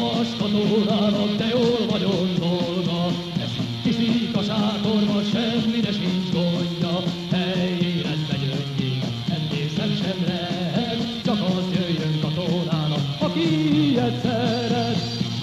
Lovas katonának, de jól vagyok dolga, iszik a sátorba, semmire sincs gondja. Helyére megyönnyék, emlékszem sem lehet, csak az jöjjön katonának, aki ilyet szeret.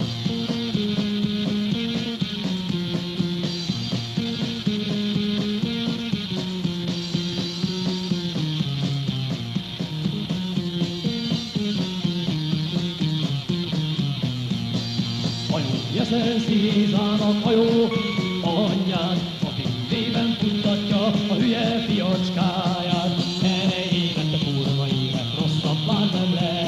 Jeszen Szízának hajó anyját, aki téven futtatja a hülye fiacskáját. Erre érett a kurva élet, rosszabb már nem lehet.